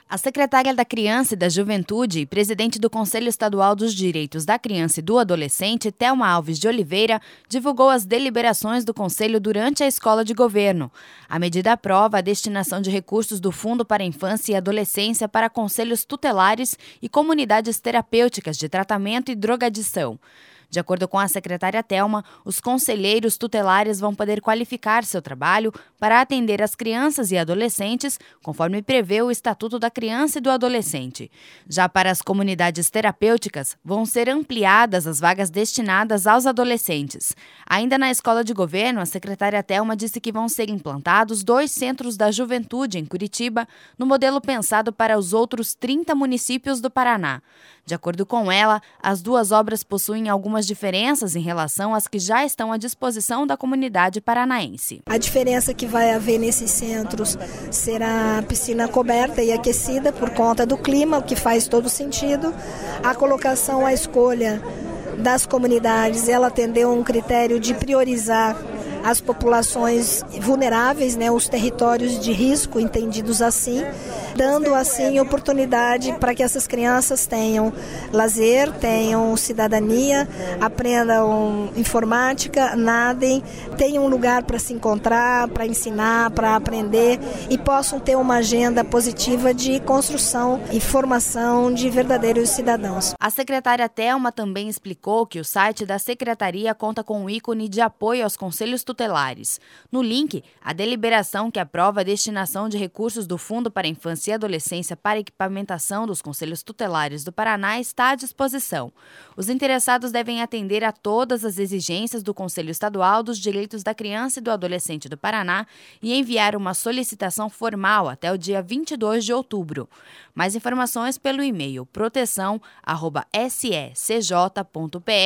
A secretária da Criança e da Juventude e presidente do Conselho Estadual dos Direitos da Criança e do Adolescente, Thelma Alves de Oliveira, divulgou as deliberações do Conselho durante a Escola de Governo. A medida aprova a destinação de recursos do Fundo para a Infância e Adolescência para conselhos tutelares e comunidades terapêuticas de tratamento e drogadição. De acordo com a secretária Thelma, os conselheiros tutelares vão poder qualificar seu trabalho para atender as crianças e adolescentes, conforme prevê o Estatuto da Criança e do Adolescente. Já para as comunidades terapêuticas, vão ser ampliadas as vagas destinadas aos adolescentes. Ainda na Escola de Governo, a secretária Thelma disse que vão ser implantados 2 centros da juventude em Curitiba, no modelo pensado para os outros 30 municípios do Paraná. De acordo com ela, as 2 obras possuem algumas diferenças em relação às que já estão à disposição da comunidade paranaense. A diferença que vai haver nesses centros será a piscina coberta e aquecida por conta do clima, o que faz todo sentido. A colocação, a escolha das comunidades, ela atendeu um critério de priorizar as populações vulneráveis, os territórios de risco, entendidos assim, dando assim oportunidade para que essas crianças tenham lazer, tenham cidadania, aprendam informática, nadem, tenham um lugar para se encontrar, para ensinar, para aprender e possam ter uma agenda positiva de construção e formação de verdadeiros cidadãos. A secretária Thelma também explicou que o site da secretaria conta com um ícone de apoio aos conselhos tutelares. No link, a deliberação que aprova a destinação de recursos do Fundo para a Infância e Adolescência para equipamentação dos Conselhos Tutelares do Paraná está à disposição. Os interessados devem atender a todas as exigências do Conselho Estadual dos Direitos da Criança e do Adolescente do Paraná e enviar uma solicitação formal até o dia 22 de outubro. Mais informações pelo e-mail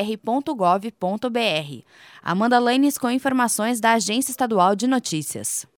proteção@secj.pr.gov.br. Amanda Lanes com informações da Agência Estadual de Notícias.